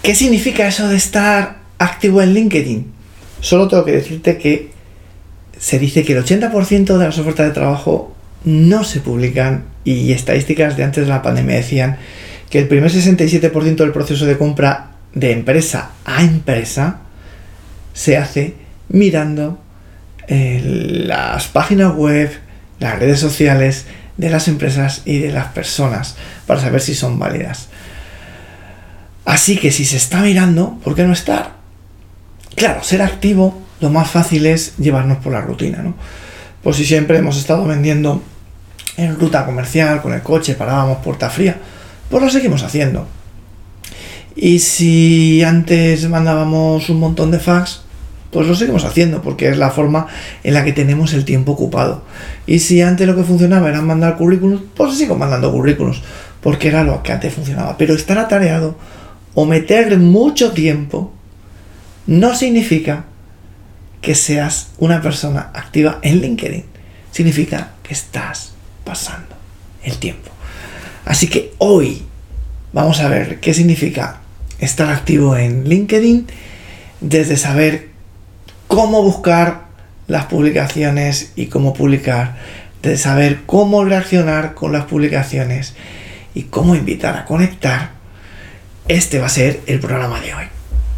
¿Qué significa eso de estar activo en LinkedIn? Solo tengo que decirte que se dice que el 80% de las ofertas de trabajo no se publican, y estadísticas de antes de la pandemia decían que el primer 67% del proceso de compra de empresa a empresa se hace mirando las páginas web, las redes sociales de las empresas y de las personas para saber si son válidas. Así que si se está mirando, ¿por qué no estar? Claro, ser activo, lo más fácil es llevarnos por la rutina, ¿no? Pues si siempre hemos estado vendiendo en ruta comercial, con el coche, parábamos puerta fría, pues lo seguimos haciendo. Y si antes mandábamos un montón de fax, pues lo seguimos haciendo, porque es la forma en la que tenemos el tiempo ocupado. Y si antes lo que funcionaba era mandar currículums, pues sigo mandando currículums, porque era lo que antes funcionaba. Pero estar atareado o meter mucho tiempo no significa que seas una persona activa en LinkedIn. Significa que estás pasando el tiempo. Así que hoy vamos a ver qué significa estar activo en LinkedIn, desde saber cómo buscar las publicaciones y cómo publicar, desde saber cómo reaccionar con las publicaciones y cómo invitar a conectar. Este va a ser el programa de hoy.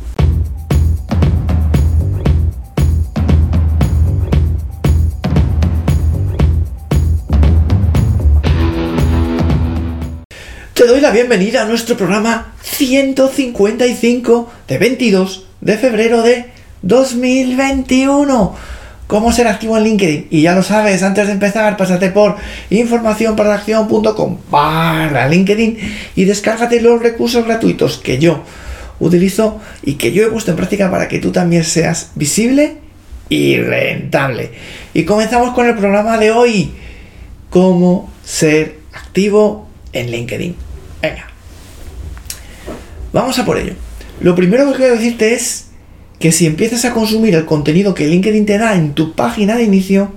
Te doy la bienvenida a nuestro programa 155 de 22 de febrero de 2021. ¿Cómo ser activo en LinkedIn? Y ya lo sabes, antes de empezar, pásate por informacionparaaccion.com/LinkedIn y descárgate los recursos gratuitos que yo utilizo y que yo he puesto en práctica para que tú también seas visible y rentable. Y comenzamos con el programa de hoy. ¿Cómo ser activo en LinkedIn? Venga, vamos a por ello. Lo primero que quiero decirte es que si empiezas a consumir el contenido que LinkedIn te da en tu página de inicio,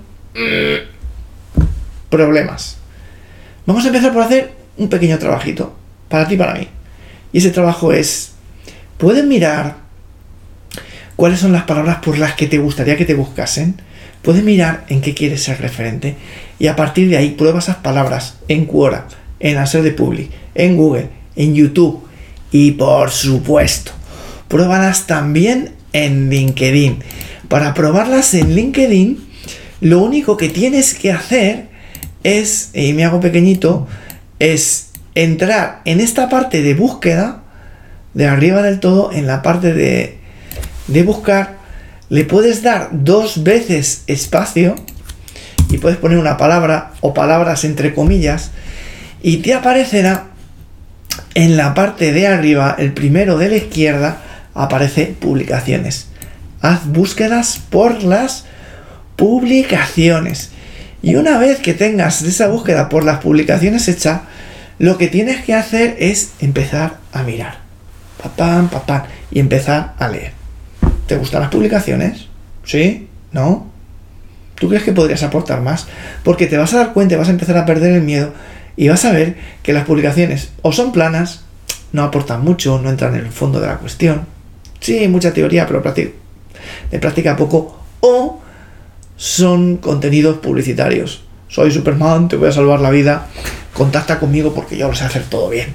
problemas. Vamos a empezar por hacer un pequeño trabajito para ti y para mí. Y ese trabajo es: ¿puedes mirar cuáles son las palabras por las que te gustaría que te buscasen? Puedes mirar en qué quieres ser referente y a partir de ahí prueba esas palabras en Quora, en Answer the Public, en Google, en YouTube y por supuesto, pruébalas también en LinkedIn. Para probarlas en LinkedIn, lo único que tienes que hacer es, y me hago pequeñito, es entrar en esta parte de búsqueda, de arriba del todo, en la parte de buscar, le puedes dar 2 veces espacio y puedes poner una palabra o palabras entre comillas y te aparecerá en la parte de arriba, el primero de la izquierda, aparece publicaciones. Haz búsquedas por las publicaciones. Y una vez que tengas esa búsqueda por las publicaciones hecha, lo que tienes que hacer es empezar a mirar. Papán, y empezar a leer. ¿Te gustan las publicaciones? ¿Sí? ¿No? ¿Tú crees que podrías aportar más? Porque te vas a dar cuenta, vas a empezar a perder el miedo y vas a ver que las publicaciones o son planas, no aportan mucho, no entran en el fondo de la cuestión. Sí, mucha teoría, pero de práctica poco. O son contenidos publicitarios. Soy Superman, te voy a salvar la vida. Contacta conmigo porque yo lo sé hacer todo bien.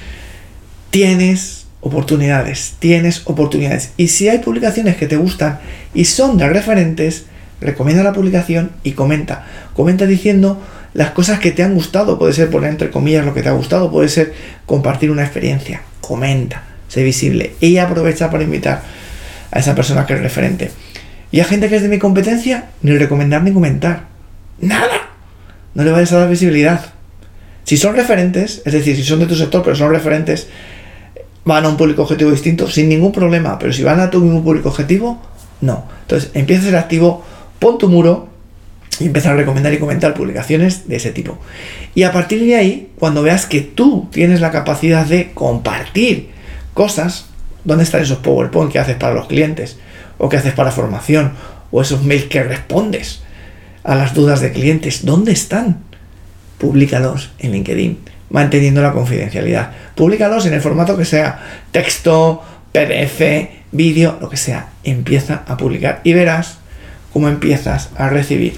Tienes oportunidades. Y si hay publicaciones que te gustan y son de referentes, recomienda la publicación y comenta. Comenta diciendo las cosas que te han gustado. Puede ser poner entre comillas lo que te ha gustado. Puede ser compartir una experiencia. Comenta. Sé visible. Y aprovecha para invitar a esa persona que es referente. Y a gente que es de mi competencia, ni recomendar ni comentar. Nada. No le vayas a dar visibilidad. Si son referentes, es decir, si son de tu sector, pero son referentes, van a un público objetivo distinto, sin ningún problema. Pero si van a tu mismo público objetivo, no. Entonces, empieza a ser activo, pon tu muro y empieza a recomendar y comentar publicaciones de ese tipo. Y a partir de ahí, cuando veas que tú tienes la capacidad de compartir cosas, ¿dónde están esos PowerPoint que haces para los clientes? ¿O que haces para formación? ¿O esos mails que respondes a las dudas de clientes? ¿Dónde están? Públicalos en LinkedIn, manteniendo la confidencialidad. Públicalos en el formato que sea: texto, PDF, vídeo, lo que sea, empieza a publicar y verás cómo empiezas a recibir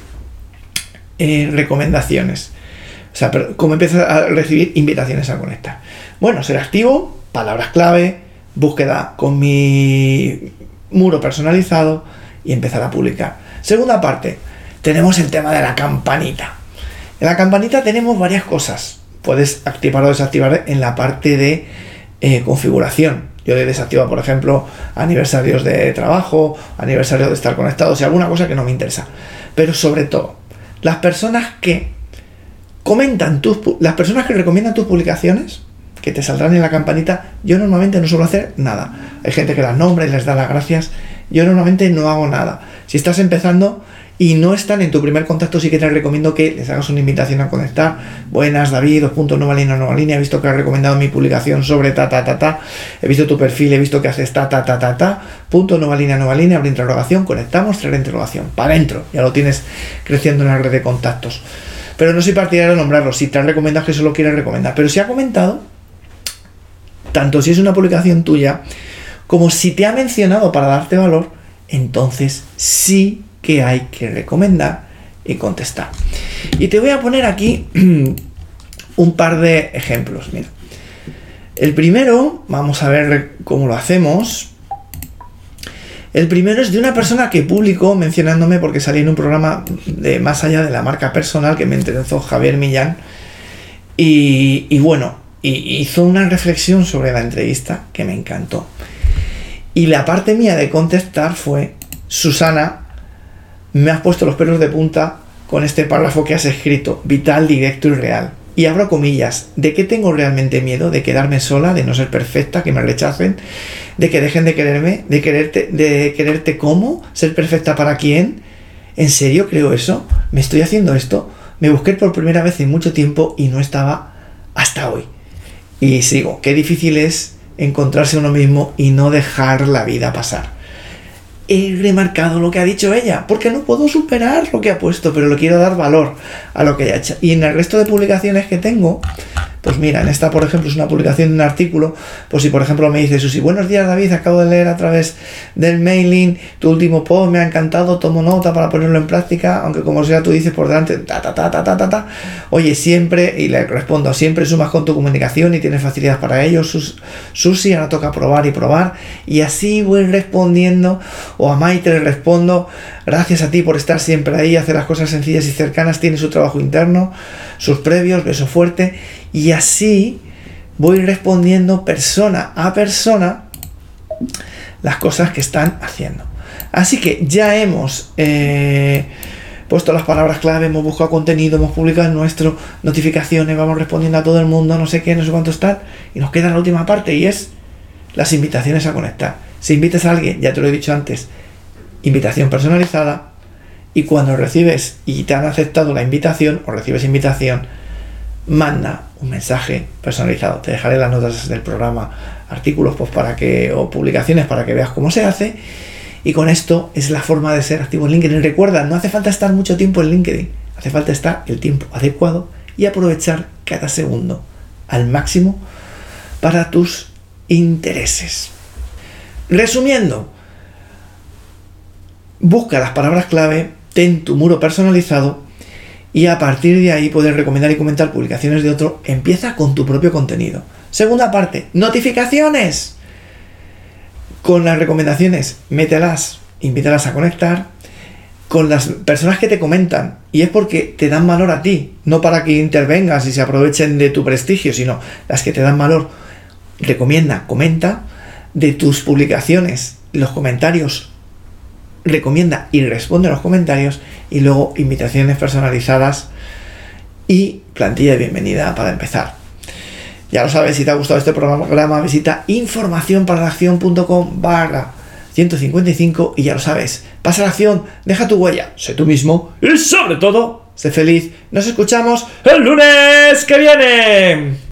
recomendaciones. O sea, cómo empiezas a recibir invitaciones a conectar. Bueno, ser activo, palabras clave, búsqueda con mi muro personalizado y empezar a publicar. Segunda parte, tenemos el tema de la campanita. En la campanita tenemos varias cosas. Puedes activar o desactivar en la parte de configuración. Yo he desactivado, por ejemplo, aniversarios de trabajo, aniversarios de estar conectados y alguna cosa que no me interesa. Pero sobre todo, las personas que comentan las personas que recomiendan tus publicaciones, que te saldrán en la campanita, yo normalmente no suelo hacer nada. Hay gente que las nombra y les da las gracias. Yo normalmente no hago nada. Si estás empezando y no están en tu primer contacto, sí que te recomiendo que les hagas una invitación a conectar. Buenas, David, nueva línea, he visto que has recomendado mi publicación sobre he visto tu perfil, he visto que haces nueva línea, abre interrogación, conectamos, traer interrogación, para adentro, ya lo tienes creciendo en la red de contactos. Pero no soy partidario de nombrarlo, si te has recomendado que solo quieres recomendar, pero si ha comentado, tanto si es una publicación tuya, como si te ha mencionado para darte valor, entonces sí que hay que recomendar y contestar. Y te voy a poner aquí un par de ejemplos. Mira, el primero, vamos a ver cómo lo hacemos. El primero es de una persona que publicó mencionándome porque salí en un programa de Más allá de la marca personal que me entrevistó Javier Millán y bueno, hizo una reflexión sobre la entrevista que me encantó. Y la parte mía de contestar fue: Susana, me has puesto los pelos de punta con este párrafo que has escrito, vital, directo y real. Y abro comillas, ¿de qué tengo realmente miedo? ¿De quedarme sola? ¿De no ser perfecta? ¿Que me rechacen? ¿De que dejen de quererme? ¿De quererte cómo? ¿Ser perfecta para quién? ¿En serio creo eso? ¿Me estoy haciendo esto? Me busqué por primera vez en mucho tiempo y no estaba hasta hoy. Y sigo, qué difícil es encontrarse uno mismo y no dejar la vida pasar. He remarcado lo que ha dicho ella, porque no puedo superar lo que ha puesto, pero le quiero dar valor a lo que ella ha hecho. Y en el resto de publicaciones que tengo, pues mira, en esta, por ejemplo, es una publicación de un artículo. Pues si, por ejemplo, me dice Susi, buenos días, David, acabo de leer a través del mailing tu último post, me ha encantado, tomo nota para ponerlo en práctica, aunque como sea tú dices por delante, oye, siempre, y le respondo, siempre sumas con tu comunicación y tienes facilidad para ello, Susi, ahora toca probar, y así voy respondiendo. O a Maite le respondo, gracias a ti por estar siempre ahí, hacer las cosas sencillas y cercanas, tiene su trabajo interno, sus previos, beso fuerte, y así voy respondiendo persona a persona las cosas que están haciendo. Así que ya hemos puesto las palabras clave, hemos buscado contenido, hemos publicado nuestro, notificaciones, vamos respondiendo a todo el mundo, no sé qué, no sé cuánto está, y nos queda la última parte y es las invitaciones a conectar. Si invitas a alguien, ya te lo he dicho antes, invitación personalizada, y cuando recibes y te han aceptado la invitación o recibes invitación, manda un mensaje personalizado. Te dejaré las notas del programa, artículos pues o publicaciones para que veas cómo se hace. Y con esto es la forma de ser activo en LinkedIn. Recuerda, no hace falta estar mucho tiempo en LinkedIn, hace falta estar el tiempo adecuado y aprovechar cada segundo al máximo para tus intereses. Resumiendo, busca las palabras clave, ten tu muro personalizado y a partir de ahí puedes recomendar y comentar publicaciones de otro. Empieza con tu propio contenido. Segunda parte, notificaciones. Con las recomendaciones, mételas, invítalas a conectar. Con las personas que te comentan, y es porque te dan valor a ti, no para que intervengas y se aprovechen de tu prestigio, sino las que te dan valor. Recomienda, comenta. De tus publicaciones, los comentarios, recomienda y responde a los comentarios, y luego invitaciones personalizadas y plantilla de bienvenida para empezar. Ya lo sabes, si te ha gustado este programa, visita informacionparalaaccion.com/155 y ya lo sabes, pasa la acción, deja tu huella, sé tú mismo y sobre todo, sé feliz. Nos escuchamos el lunes que viene.